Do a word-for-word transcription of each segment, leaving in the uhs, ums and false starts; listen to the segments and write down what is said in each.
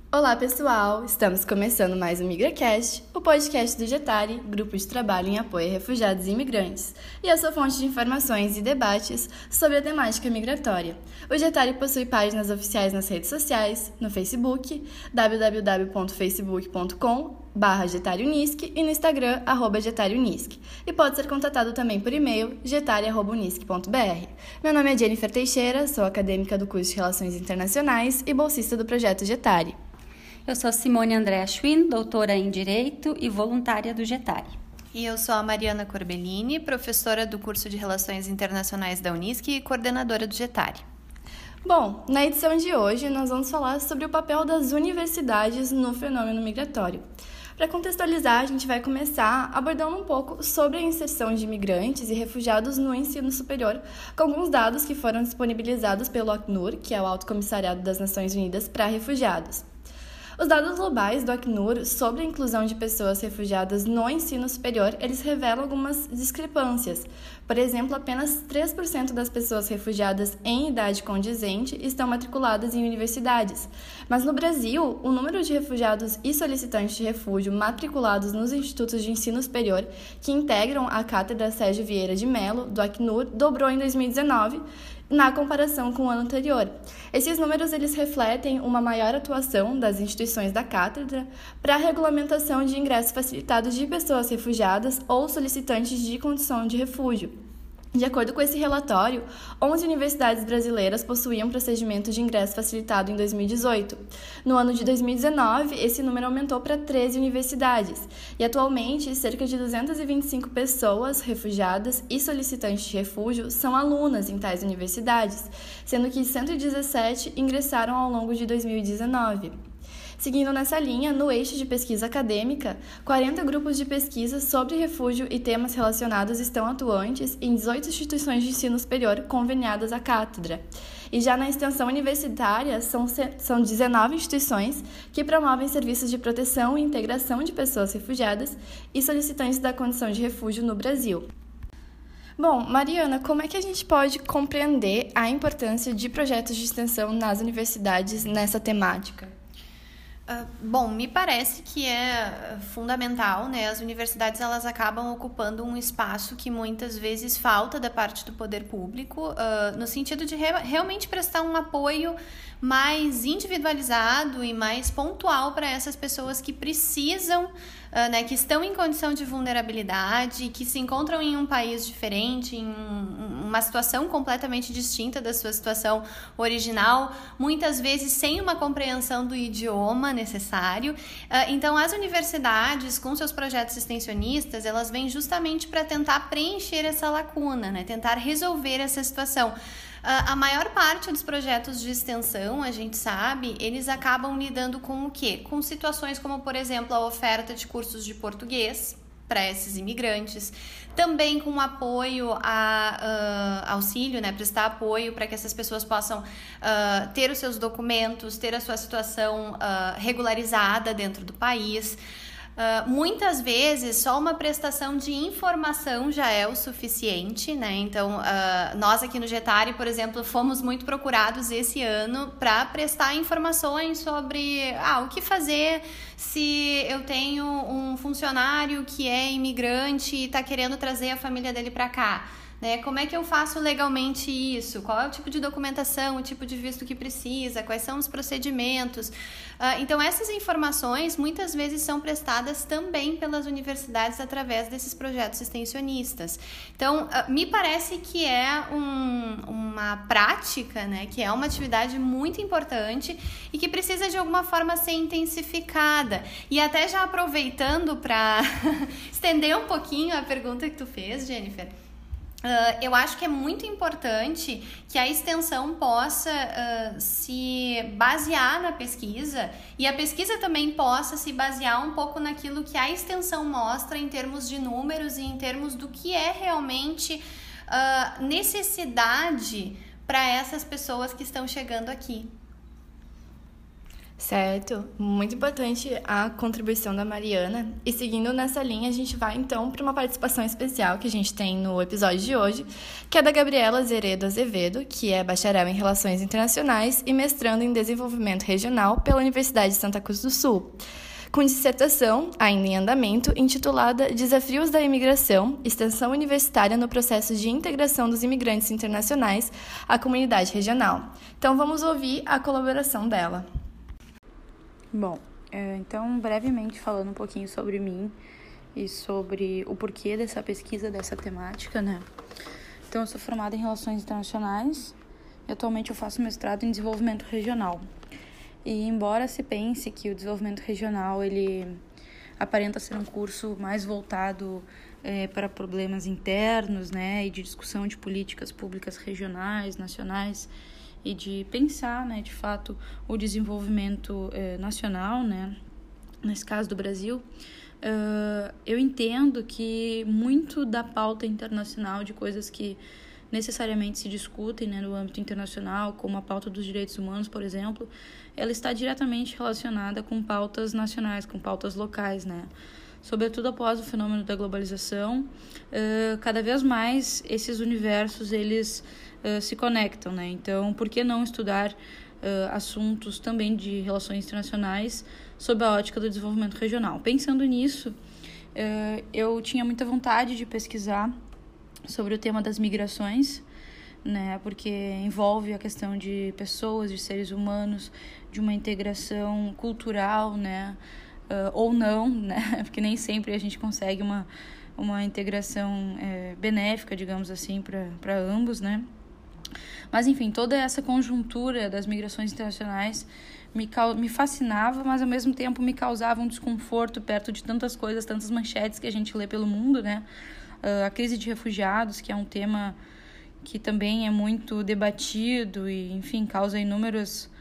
Olá, pessoal! Estamos começando mais o MigraCast, o podcast do Getari, Grupo de Trabalho em Apoio a Refugiados e Imigrantes, e a sua fonte de informações e debates sobre a temática migratória. O Getari possui páginas oficiais nas redes sociais, no Facebook, w w w ponto facebook ponto com barra getariunisc e no Instagram, arroba getariunisc, e pode ser contatado também por e-mail, getari arroba unisc ponto b r. Meu nome é Jennifer Teixeira, sou acadêmica do curso de Relações Internacionais e bolsista do projeto Getari. Eu sou Simone Andréa Schwinn, doutora em Direito e voluntária do Getari. E eu sou a Mariana Corbellini, professora do curso de Relações Internacionais da Unisc e coordenadora do Getari. Bom, na edição de hoje nós vamos falar sobre o papel das universidades no fenômeno migratório. Para contextualizar, a gente vai começar abordando um pouco sobre a inserção de imigrantes e refugiados no ensino superior, com alguns dados que foram disponibilizados pelo Acnur, que é o Alto Comissariado das Nações Unidas para Refugiados. Os dados globais do Acnur sobre a inclusão de pessoas refugiadas no ensino superior, eles revelam algumas discrepâncias. Por exemplo, apenas três por cento das pessoas refugiadas em idade condizente estão matriculadas em universidades. Mas no Brasil, o número de refugiados e solicitantes de refúgio matriculados nos institutos de ensino superior que integram a Cátedra Sérgio Vieira de Mello, do Acnur, dobrou em dois mil e dezenove, na comparação com o ano anterior. Esses números eles refletem uma maior atuação das instituições da cátedra para a regulamentação de ingresso facilitado de pessoas refugiadas ou solicitantes de condição de refúgio. De acordo com esse relatório, onze universidades brasileiras possuíam procedimento de ingresso facilitado em dois mil e dezoito. No ano de dois mil e dezenove, esse número aumentou para treze universidades. E atualmente, cerca de duzentas e vinte e cinco pessoas refugiadas e solicitantes de refúgio são alunas em tais universidades, sendo que cento e dezessete ingressaram ao longo de dois mil e dezenove. Seguindo nessa linha, no eixo de pesquisa acadêmica, quarenta grupos de pesquisa sobre refúgio e temas relacionados estão atuantes em dezoito instituições de ensino superior conveniadas à cátedra. E já na extensão universitária, são, são dezenove instituições que promovem serviços de proteção e integração de pessoas refugiadas e solicitantes da condição de refúgio no Brasil. Bom, Mariana, como é que a gente pode compreender a importância de projetos de extensão nas universidades nessa temática? Uh, bom, me parece que é fundamental, né? As universidades elas acabam ocupando um espaço que muitas vezes falta da parte do poder público, uh, no sentido de re- realmente prestar um apoio mais individualizado e mais pontual para essas pessoas que precisam, uh, né, que estão em condição de vulnerabilidade, que se encontram em um país diferente, em um, uma situação completamente distinta da sua situação original, muitas vezes sem uma compreensão do idioma necessário. Uh, então, as universidades, com seus projetos extensionistas, elas vêm justamente para tentar preencher essa lacuna, né, tentar resolver essa situação. Uh, a maior parte dos projetos de extensão, a gente sabe, eles acabam lidando com o quê? Com situações como, por exemplo, a oferta de cursos de português para esses imigrantes, também com apoio a uh, auxílio, né, prestar apoio para que essas pessoas possam uh, ter os seus documentos, ter a sua situação uh, regularizada dentro do país. Uh, muitas vezes só uma prestação de informação já é o suficiente, né? Então, uh, nós aqui no Getari, por exemplo, fomos muito procurados esse ano para prestar informações sobre ah, o que fazer se eu tenho um funcionário que é imigrante e está querendo trazer a família dele para cá. Né? Como é que eu faço legalmente isso? Qual é o tipo de documentação, o tipo de visto que precisa? Quais são os procedimentos? Uh, então, essas informações muitas vezes são prestadas também pelas universidades através desses projetos extensionistas. Então, uh, me parece que é um, uma prática, né? Que é uma atividade muito importante e que precisa de alguma forma ser intensificada. E até já aproveitando para estender um pouquinho a pergunta que tu fez, Jennifer, Uh, eu acho que é muito importante que a extensão possa uh, se basear na pesquisa e a pesquisa também possa se basear um pouco naquilo que a extensão mostra em termos de números e em termos do que é realmente uh, necessidade para essas pessoas que estão chegando aqui. Certo, muito importante a contribuição da Mariana. E seguindo nessa linha, a gente vai então para uma participação especial que a gente tem no episódio de hoje, que é da Gabriela Zeredo Azevedo, que é bacharel em Relações Internacionais e mestrando em Desenvolvimento Regional pela Universidade de Santa Cruz do Sul, com dissertação, ainda em andamento, intitulada Desafios da Imigração, Extensão Universitária no Processo de Integração dos Imigrantes Internacionais à Comunidade Regional. Então vamos ouvir a colaboração dela. Bom, então brevemente falando um pouquinho sobre mim e sobre o porquê dessa pesquisa, dessa temática, né? Então eu sou formada em Relações Internacionais e atualmente eu faço mestrado em Desenvolvimento Regional. E embora se pense que o desenvolvimento regional ele aparenta ser um curso mais voltado é, para problemas internos, né, e de discussão de políticas públicas regionais, nacionais, e de pensar, né, de fato, o desenvolvimento eh, nacional, né, nesse caso do Brasil, uh, eu entendo que muito da pauta internacional, de coisas que necessariamente se discutem, né, no âmbito internacional, como a pauta dos direitos humanos, por exemplo, ela está diretamente relacionada com pautas nacionais, com pautas locais, né? Sobretudo após o fenômeno da globalização, uh, cada vez mais esses universos, eles uh, se conectam, né? Então, por que não estudar uh, assuntos também de relações internacionais sob a ótica do desenvolvimento regional? Pensando nisso, uh, eu tinha muita vontade de pesquisar sobre o tema das migrações, né? Porque envolve a questão de pessoas, de seres humanos, de uma integração cultural, né? Uh, ou não, né? Porque nem sempre a gente consegue uma, uma integração é, benéfica, digamos assim, para ambos, né? Mas, enfim, toda essa conjuntura das migrações internacionais me, me fascinava, mas, ao mesmo tempo, me causava um desconforto perto de tantas coisas, tantas manchetes que a gente lê pelo mundo, né? Uh, a crise de refugiados, que é um tema que também é muito debatido e, enfim, causa inúmeros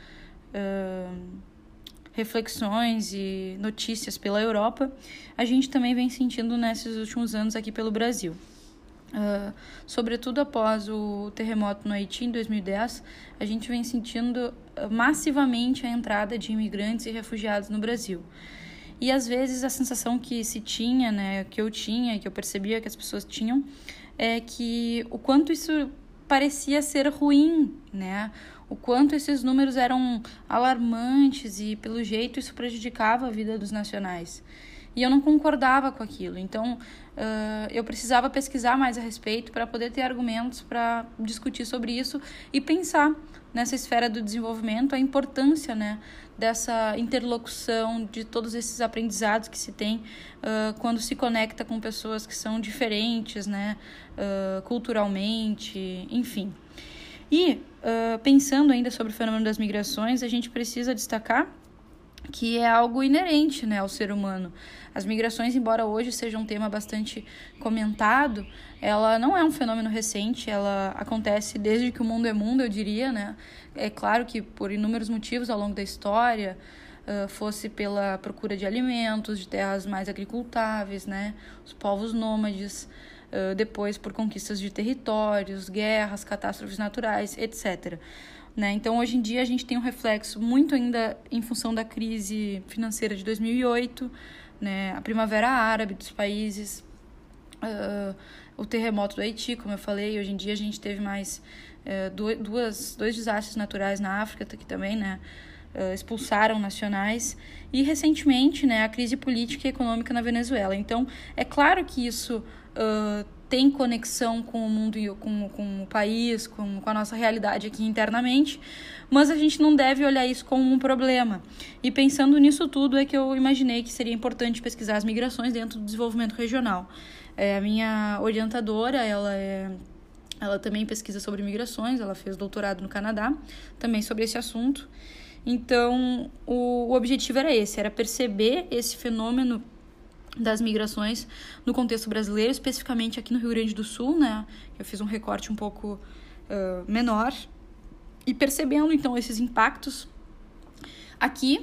Uh, reflexões e notícias pela Europa, a gente também vem sentindo nesses últimos anos aqui pelo Brasil. Uh, sobretudo após o terremoto no Haiti em dois mil e dez, a gente vem sentindo massivamente a entrada de imigrantes e refugiados no Brasil. E às vezes a sensação que se tinha, né, que eu tinha, que eu percebia que as pessoas tinham, é que o quanto isso parecia ser ruim, né? O quanto esses números eram alarmantes e, pelo jeito, isso prejudicava a vida dos nacionais. E eu não concordava com aquilo. Então, uh, eu precisava pesquisar mais a respeito para poder ter argumentos para discutir sobre isso e pensar nessa esfera do desenvolvimento a importância, né, dessa interlocução, de todos esses aprendizados que se tem uh, quando se conecta com pessoas que são diferentes, né, uh, culturalmente, enfim. E, uh, pensando ainda sobre o fenômeno das migrações, a gente precisa destacar que é algo inerente, né, ao ser humano. As migrações, embora hoje seja um tema bastante comentado, ela não é um fenômeno recente, ela acontece desde que o mundo é mundo, eu diria, né? É claro que por inúmeros motivos ao longo da história, uh, fosse pela procura de alimentos, de terras mais agricultáveis, né? Os povos nômades, Uh, depois por conquistas de territórios, guerras, catástrofes naturais, etcétera. Né? Então, hoje em dia, a gente tem um reflexo muito ainda em função da crise financeira de dois mil e oito, né? A primavera árabe dos países, uh, o terremoto do Haiti, como eu falei. Hoje em dia, a gente teve mais uh, duas, dois desastres naturais na África, que também, né, uh, expulsaram nacionais. E, recentemente, né, a crise política e econômica na Venezuela. Então, é claro que isso Uh, tem conexão com o mundo, com, com o país, com, com a nossa realidade aqui internamente, mas a gente não deve olhar isso como um problema. E pensando nisso tudo é que eu imaginei que seria importante pesquisar as migrações dentro do desenvolvimento regional. É, a minha orientadora, ela, é, ela também pesquisa sobre migrações, ela fez doutorado no Canadá, também sobre esse assunto. Então, o, o objetivo era esse, era perceber esse fenômeno das migrações no contexto brasileiro, especificamente aqui no Rio Grande do Sul, né? Eu fiz um recorte um pouco uh, menor e percebendo, então, esses impactos aqui,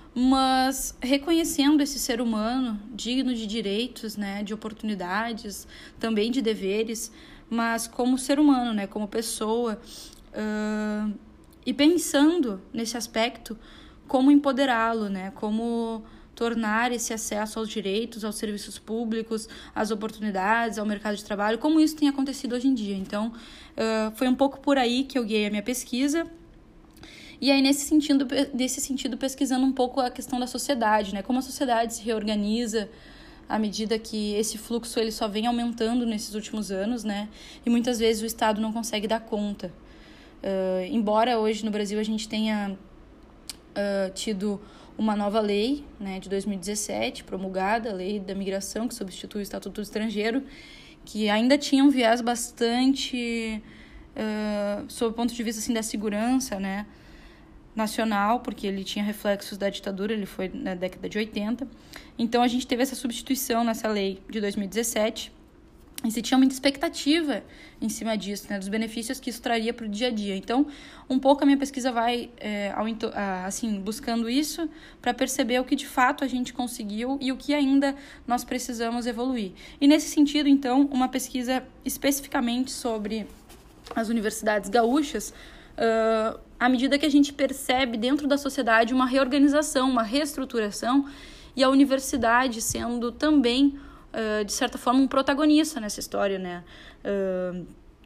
mas reconhecendo esse ser humano digno de direitos, né? De oportunidades, também de deveres, mas como ser humano, né? Como pessoa, uh, e pensando nesse aspecto como empoderá-lo, né? Como tornar esse acesso aos direitos, aos serviços públicos, às oportunidades, ao mercado de trabalho, como isso tem acontecido hoje em dia. Então, uh, foi um pouco por aí que eu guiei a minha pesquisa. E aí, nesse sentido, nesse sentido, pesquisando um pouco a questão da sociedade, né? Como a sociedade se reorganiza à medida que esse fluxo ele só vem aumentando nesses últimos anos, né? E muitas vezes o Estado não consegue dar conta. Uh, embora hoje no Brasil a gente tenha uh, tido uma nova lei, né, de dois mil e dezessete, promulgada, a Lei da Migração, que substitui o Estatuto do Estrangeiro, que ainda tinha um viés bastante, uh, sob o ponto de vista assim, da segurança, né, nacional, porque ele tinha reflexos da ditadura, ele foi na década de oitenta. Então, a gente teve essa substituição nessa lei de dois mil e dezessete, e se tinha muita expectativa em cima disso, né, dos benefícios que isso traria para o dia a dia. Então, um pouco a minha pesquisa vai é, ao, assim, buscando isso para perceber o que de fato a gente conseguiu e o que ainda nós precisamos evoluir. E nesse sentido, então, uma pesquisa especificamente sobre as universidades gaúchas, uh, à medida que a gente percebe dentro da sociedade uma reorganização, uma reestruturação, e a universidade sendo também Uh, de certa forma, um protagonista nessa história, né? Uh,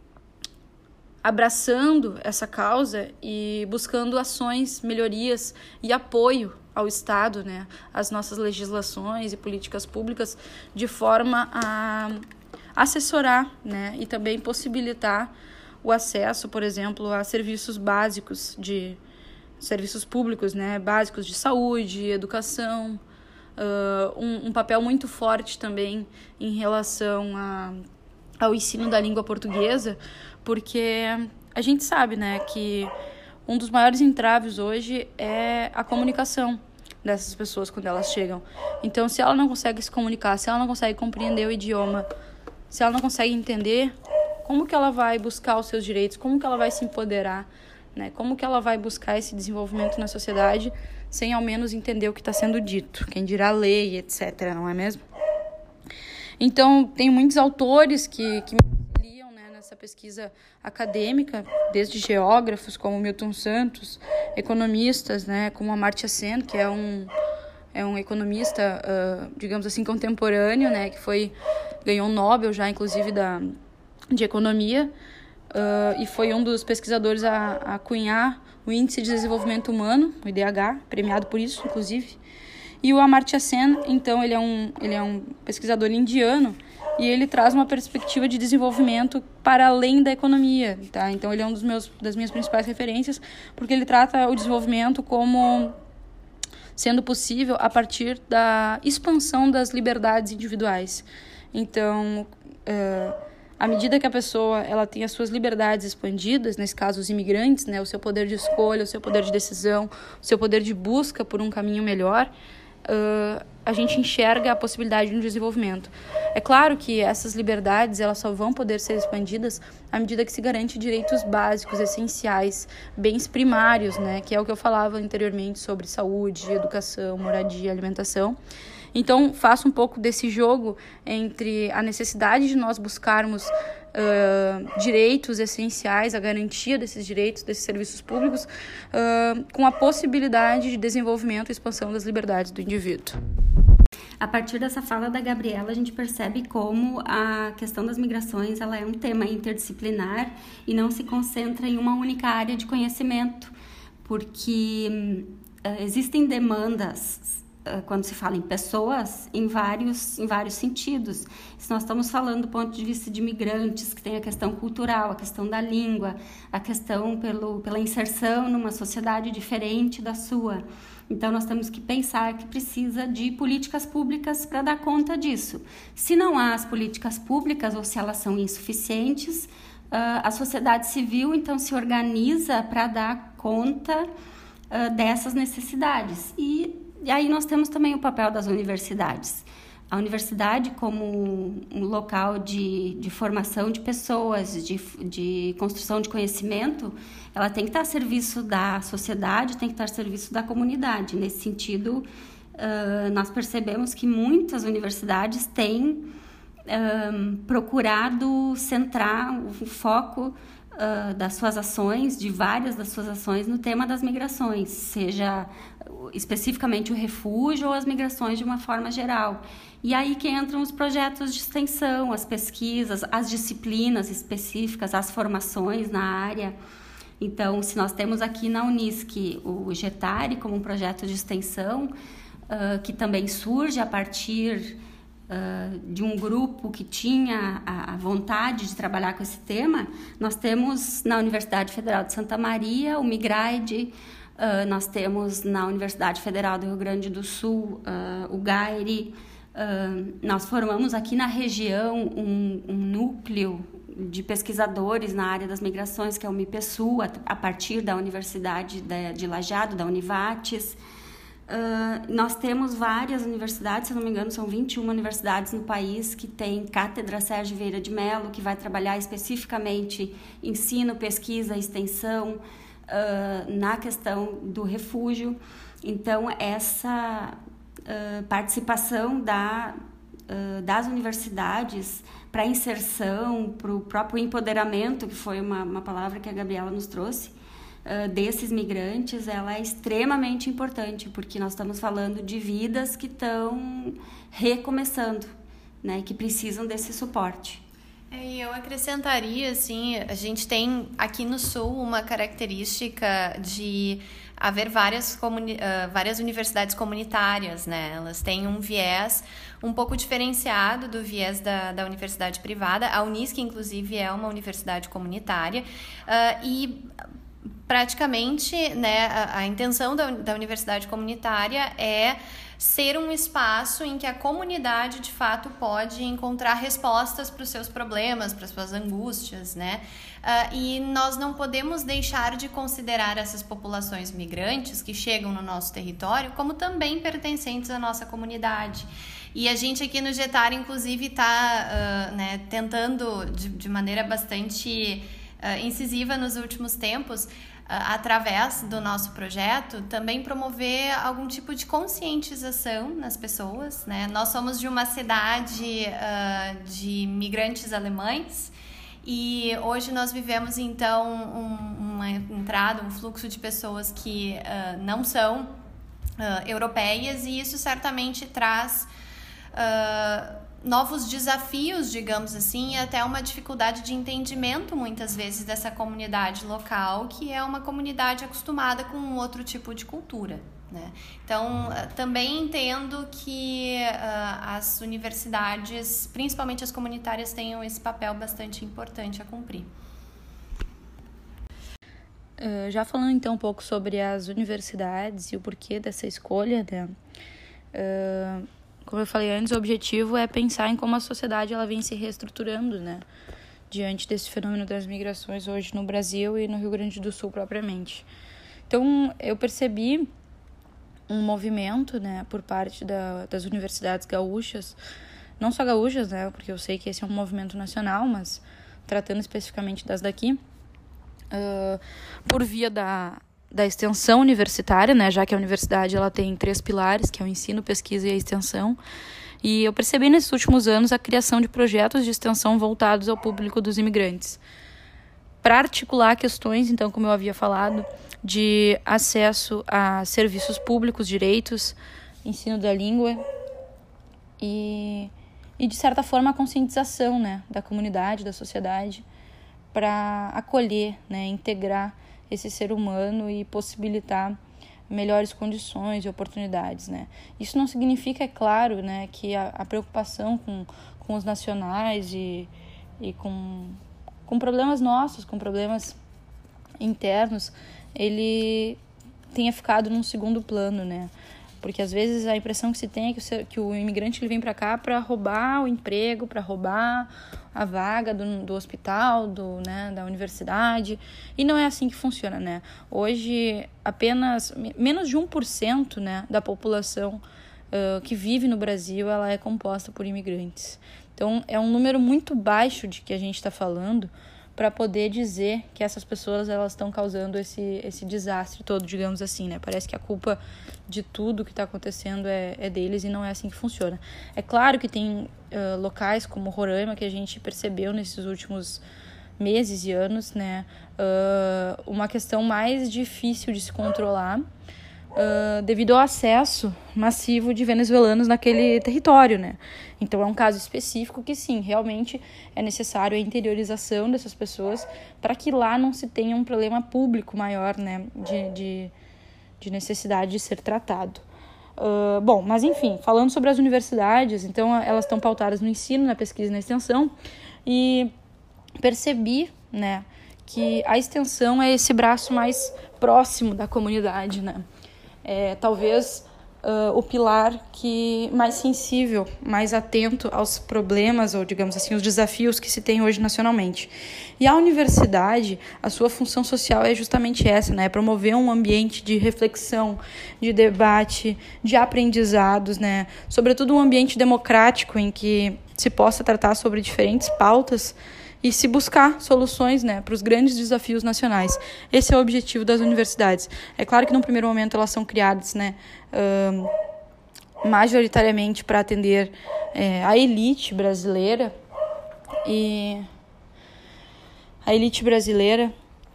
abraçando essa causa e buscando ações, melhorias e apoio ao Estado, né? Às nossas legislações e políticas públicas, de forma a assessorar, né? E também possibilitar o acesso, por exemplo, a serviços básicos de serviços públicos, né? Básicos de saúde, educação. Uh, um, um papel muito forte também em relação a, ao ensino da língua portuguesa, porque a gente sabe, né, que um dos maiores entraves hoje é a comunicação dessas pessoas quando elas chegam. Então, se ela não consegue se comunicar, se ela não consegue compreender o idioma, se ela não consegue entender, como que ela vai buscar os seus direitos, como que ela vai se empoderar, né? Como que ela vai buscar esse desenvolvimento na sociedade sem ao menos entender o que está sendo dito, quem dirá lei, etcétera, não é mesmo? Então, tem muitos autores que, que me auxiliam, né, nessa pesquisa acadêmica, desde geógrafos como Milton Santos, economistas, né, como Amartya Sen, que é um, é um economista, uh, digamos assim, contemporâneo, né, que foi, ganhou um Nobel já, inclusive, da, de economia, uh, e foi um dos pesquisadores a, a cunhar o Índice de Desenvolvimento Humano, o I D H, premiado por isso, inclusive. E o Amartya Sen, então, ele é um, ele é um pesquisador indiano e ele traz uma perspectiva de desenvolvimento para além da economia, tá? Então, ele é um dos meus, das minhas principais referências, porque ele trata o desenvolvimento como sendo possível a partir da expansão das liberdades individuais. Então, uh, à medida que a pessoa ela tem as suas liberdades expandidas, nesse caso os imigrantes, né, o seu poder de escolha, o seu poder de decisão, o seu poder de busca por um caminho melhor, uh, a gente enxerga a possibilidade de um desenvolvimento. É claro que essas liberdades elas só vão poder ser expandidas à medida que se garante direitos básicos, essenciais, bens primários, né, que é o que eu falava anteriormente sobre saúde, educação, moradia, alimentação. Então, faço um pouco desse jogo entre a necessidade de nós buscarmos uh, direitos essenciais, a garantia desses direitos, desses serviços públicos, uh, com a possibilidade de desenvolvimento e expansão das liberdades do indivíduo. A partir dessa fala da Gabriela, a gente percebe como a questão das migrações ela é um tema interdisciplinar e não se concentra em uma única área de conhecimento, porque uh, existem demandas quando se fala em pessoas, em vários, em vários sentidos. Se nós estamos falando do ponto de vista de migrantes, que tem a questão cultural, a questão da língua, a questão pelo, pela inserção numa sociedade diferente da sua. Então, nós temos que pensar que precisa de políticas públicas para dar conta disso. Se não há as políticas públicas ou se elas são insuficientes, a sociedade civil, então, se organiza para dar conta dessas necessidades. E E aí nós temos também o papel das universidades. A universidade como um local de, de formação de pessoas, de, de construção de conhecimento, ela tem que estar a serviço da sociedade, tem que estar a serviço da comunidade. Nesse sentido, uh, nós percebemos que muitas universidades têm uh, procurado centrar o foco uh, das suas ações, de várias das suas ações no tema das migrações, seja especificamente o refúgio ou as migrações de uma forma geral. E aí que entram os projetos de extensão, as pesquisas, as disciplinas específicas, as formações na área. Então, se nós temos aqui na Unisc o Getare como um projeto de extensão, uh, que também surge a partir uh, de um grupo que tinha a, a vontade de trabalhar com esse tema, nós temos na Universidade Federal de Santa Maria o Migride, uh, nós temos na Universidade Federal do Rio Grande do Sul uh, o GAIRE. Uh, nós formamos aqui na região um, um núcleo de pesquisadores na área das migrações, que é o MIPESU, a, a partir da Universidade de, de Lajeado, da Univates. Uh, nós temos várias universidades, se não me engano, são vinte e uma universidades no país que tem cátedra Sérgio Vieira de Mello, que vai trabalhar especificamente ensino, pesquisa, extensão uh, na questão do refúgio. Então, essa uh, participação da, uh, das universidades para a inserção, para o próprio empoderamento, que foi uma, uma palavra que a Gabriela nos trouxe, uh, desses migrantes, ela é extremamente importante, porque nós estamos falando de vidas que estão recomeçando, né, que precisam desse suporte. E eu acrescentaria, assim, a gente tem aqui no Sul uma característica de haver várias, comuni- uh, várias universidades comunitárias, né? Elas têm um viés um pouco diferenciado do viés da, da universidade privada. A Unisc, inclusive, é uma universidade comunitária uh, e praticamente, né, a, a intenção da, da universidade comunitária é ser um espaço em que a comunidade, de fato, pode encontrar respostas para os seus problemas, para as suas angústias, né? Uh, e nós não podemos deixar de considerar essas populações migrantes que chegam no nosso território como também pertencentes à nossa comunidade. E a gente aqui no Getare, inclusive, está uh, né, tentando, de, de maneira bastante uh, incisiva nos últimos tempos, através do nosso projeto, também promover algum tipo de conscientização nas pessoas, né? Nós somos de uma cidade uh, de migrantes alemães e hoje nós vivemos, então, um, uma entrada, um fluxo de pessoas que uh, não são uh, europeias, e isso certamente traz Uh, novos desafios, digamos assim, e até uma dificuldade de entendimento, muitas vezes, dessa comunidade local, que é uma comunidade acostumada com um outro tipo de cultura, né? Então, uh, também entendo que uh, as universidades, principalmente as comunitárias, tenham esse papel bastante importante a cumprir. Uh, já falando, então, um pouco sobre as universidades e o porquê dessa escolha, né? Uh, Como eu falei antes, o objetivo é pensar em como a sociedade ela vem se reestruturando, né, diante desse fenômeno das migrações hoje no Brasil e no Rio Grande do Sul propriamente. Então, eu percebi um movimento, né, por parte da, das universidades gaúchas, não só gaúchas, né, porque eu sei que esse é um movimento nacional, mas tratando especificamente das daqui, uh, por via da... da extensão universitária, né, já que a universidade ela tem três pilares, que é o ensino, pesquisa e a extensão. E eu percebi nesses últimos anos a criação de projetos de extensão voltados ao público dos imigrantes, para articular questões, então, como eu havia falado, de acesso a serviços públicos, direitos, ensino da língua e, e de certa forma, a conscientização, né, da comunidade, da sociedade, para acolher, né, integrar esse ser humano e possibilitar melhores condições e oportunidades, né? Isso não significa, é claro, né, que a, a preocupação com, com os nacionais e, e com, com problemas nossos, com problemas internos, ele tenha ficado num segundo plano, né? Porque às vezes a impressão que se tem é que o, que o imigrante ele vem para cá para roubar o emprego, para roubar a vaga do, do hospital, do, né, da universidade, e não é assim que funciona, né? Hoje, apenas menos de um por cento, né, da população uh, que vive no Brasil, ela é composta por imigrantes. Então, é um número muito baixo de que a gente está falando para poder dizer que essas pessoas elas estão causando esse, esse desastre todo, digamos assim, né? Parece que a culpa de tudo que está acontecendo é, é deles e não é assim que funciona. É claro que tem uh, locais como Roraima que a gente percebeu nesses últimos meses e anos, né, uh, uma questão mais difícil de se controlar, uh, devido ao acesso massivo de venezuelanos naquele território, né. Então é um caso específico que sim, realmente é necessário a interiorização dessas pessoas para que lá não se tenha um problema público maior, né, de, de, de necessidade de ser tratado. Uh, bom, mas enfim, falando sobre as universidades, então elas estão pautadas no ensino, na pesquisa e na extensão, e percebi, né, que a extensão é esse braço mais próximo da comunidade, né, é talvez uh, o pilar que mais sensível, mais atento aos problemas, ou digamos assim, os desafios que se tem hoje nacionalmente. E a universidade, a sua função social é justamente essa, né, promover um ambiente de reflexão, de debate, de aprendizados, né, sobretudo um ambiente democrático em que se possa tratar sobre diferentes pautas e se buscar soluções, né, para os grandes desafios nacionais. Esse é o objetivo das universidades. É claro que, no primeiro momento, elas são criadas, né, uh, majoritariamente para atender é, a elite brasileira, e a elite brasileira,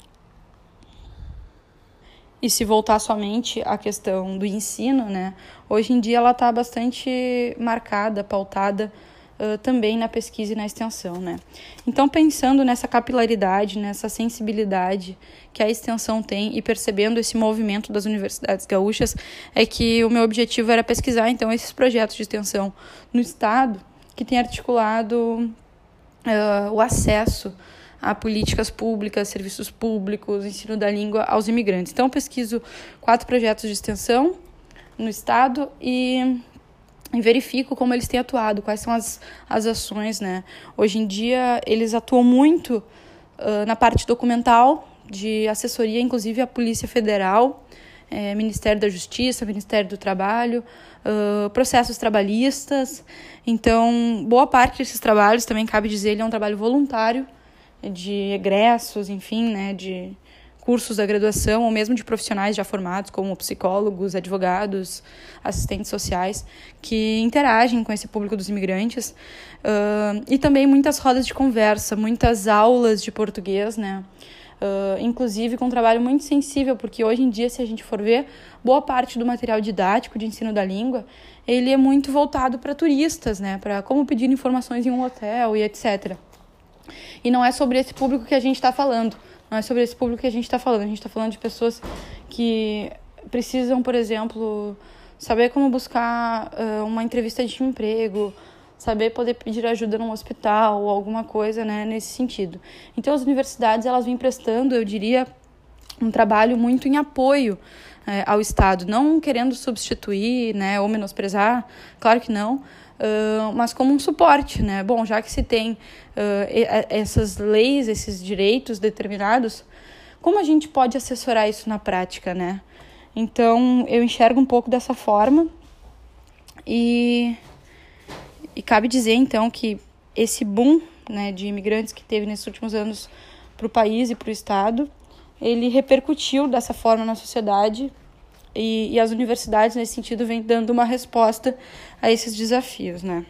e se voltar somente à questão do ensino, né, hoje em dia ela está bastante marcada, pautada, Uh, também na pesquisa e na extensão, né? Então, pensando nessa capilaridade, nessa sensibilidade que a extensão tem e percebendo esse movimento das universidades gaúchas, é que o meu objetivo era pesquisar, então, esses projetos de extensão no Estado que tem articulado uh, o acesso a políticas públicas, serviços públicos, ensino da língua aos imigrantes. Então, eu pesquiso quatro projetos de extensão no Estado e e verifico como eles têm atuado, quais são as, as ações, né? Hoje em dia, eles atuam muito uh, na parte documental, de assessoria, inclusive, à Polícia Federal, eh, Ministério da Justiça, Ministério do Trabalho, uh, processos trabalhistas. Então, boa parte desses trabalhos, também cabe dizer, ele é um trabalho voluntário, de egressos, enfim, né, de cursos da graduação, ou mesmo de profissionais já formados, como psicólogos, advogados, assistentes sociais, que interagem com esse público dos imigrantes. Uh, e também muitas rodas de conversa, muitas aulas de português, né? Uh, inclusive com um trabalho muito sensível, porque hoje em dia, se a gente for ver, boa parte do material didático de ensino da língua, ele é muito voltado para turistas, né? Para como pedir informações em um hotel e etcétera. E não é sobre esse público que a gente está falando. Não é sobre esse público que a gente está falando. A gente está falando de pessoas que precisam, por exemplo, saber como buscar uh, uma entrevista de emprego, saber poder pedir ajuda num hospital ou alguma coisa, né, nesse sentido. Então, as universidades, elas vêm prestando, eu diria, um trabalho muito em apoio é, ao Estado, não querendo substituir, né, ou menosprezar, claro que não, Uh, mas como um suporte, né? Bom, já que se tem uh, essas leis, esses direitos determinados, como a gente pode assessorar isso na prática, né? Então, eu enxergo um pouco dessa forma e, e cabe dizer, então, que esse boom, né, de imigrantes que teve nesses últimos anos para o país e para o Estado, ele repercutiu dessa forma na sociedade. E, e as universidades, nesse sentido, vêm dando uma resposta a esses desafios, né?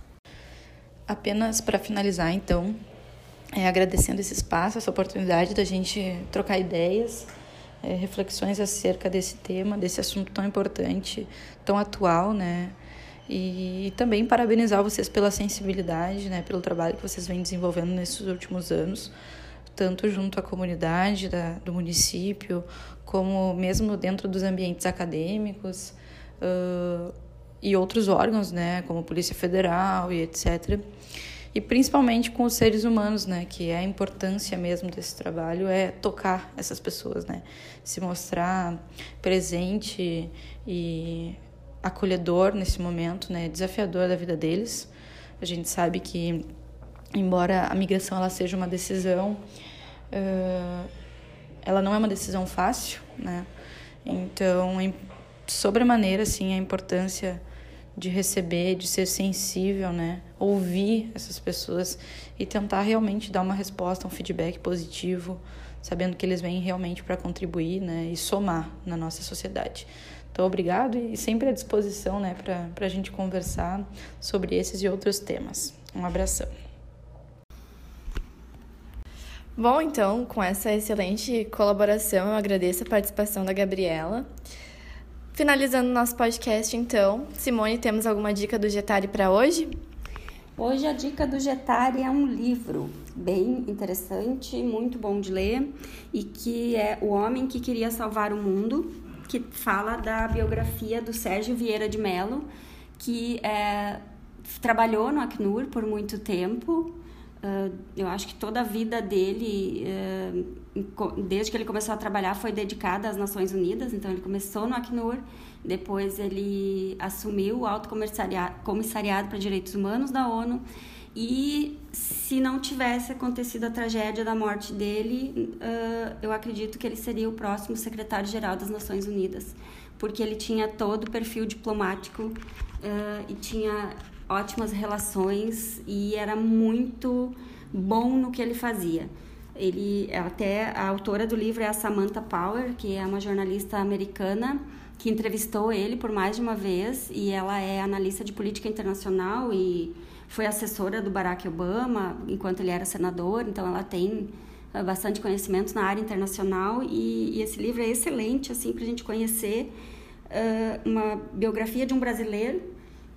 Apenas para finalizar, então, é, agradecendo esse espaço, essa oportunidade da gente trocar ideias, é, reflexões acerca desse tema, desse assunto tão importante, tão atual, né? E, e também parabenizar vocês pela sensibilidade, né? Pelo trabalho que vocês vêm desenvolvendo nesses últimos anos, tanto junto à comunidade da, do município, como mesmo dentro dos ambientes acadêmicos uh, e outros órgãos, né, como a Polícia Federal e etcétera. E principalmente com os seres humanos, né, que é a importância mesmo desse trabalho, é tocar essas pessoas, né, se mostrar presente e acolhedor nesse momento, né, desafiador da vida deles. A gente sabe que, embora a migração ela seja uma decisão, uh, ela não é uma decisão fácil, né? Então, sobremaneira, assim, a importância de receber, de ser sensível, né? Ouvir essas pessoas e tentar realmente dar uma resposta, um feedback positivo, sabendo que eles vêm realmente para contribuir, né? E somar na nossa sociedade. Então, obrigado e sempre à disposição, né? Para a gente conversar sobre esses e outros temas. Um abração. Bom, então, com essa excelente colaboração, eu agradeço a participação da Gabriela. Finalizando nosso podcast, então, Simone, temos alguma dica do Guettari para hoje? Hoje a dica do Guettari é um livro bem interessante, muito bom de ler, e que é O Homem que Queria Salvar o Mundo, que fala da biografia do Sérgio Vieira de Mello, que é, trabalhou no Acnur por muito tempo. Uh, eu acho que toda a vida dele, uh, desde que ele começou a trabalhar, foi dedicada às Nações Unidas. Então ele começou no Acnur, depois ele assumiu o Alto Comissariado para Direitos Humanos da ONU, e se não tivesse acontecido a tragédia da morte dele, uh, eu acredito que ele seria o próximo secretário-geral das Nações Unidas, porque ele tinha todo o perfil diplomático uh, e tinha ótimas relações e era muito bom no que ele fazia. Ele, até a autora do livro é a Samantha Power, que é uma jornalista americana que entrevistou ele por mais de uma vez, e ela é analista de política internacional e foi assessora do Barack Obama enquanto ele era senador, então ela tem bastante conhecimento na área internacional, e, e esse livro é excelente assim, para a gente conhecer uh, uma biografia de um brasileiro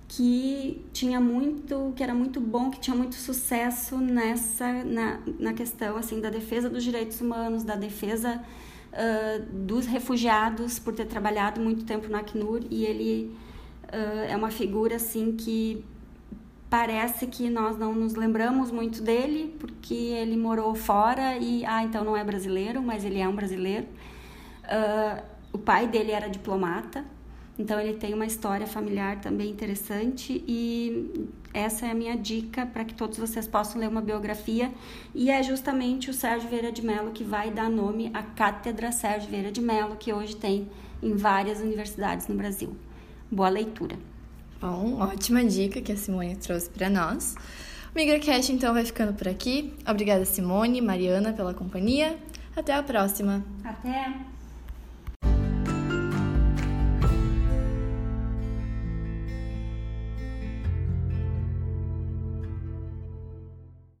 que tinha muito, que era muito bom, que tinha muito sucesso nessa, na, na questão assim, da defesa dos direitos humanos, da defesa uh, dos refugiados, por ter trabalhado muito tempo no Acnur, e ele uh, é uma figura assim, que parece que nós não nos lembramos muito dele, porque ele morou fora e, ah, então não é brasileiro, mas ele é um brasileiro. Uh, o pai dele era diplomata, então ele tem uma história familiar também interessante, e essa é a minha dica para que todos vocês possam ler uma biografia, e é justamente o Sérgio Vieira de Mello que vai dar nome à Cátedra Sérgio Vieira de Mello, que hoje tem em várias universidades no Brasil. Boa leitura! Bom, ótima dica que a Simone trouxe para nós. O MigraCast, então, vai ficando por aqui. Obrigada, Simone, Mariana, pela companhia. Até a próxima! Até!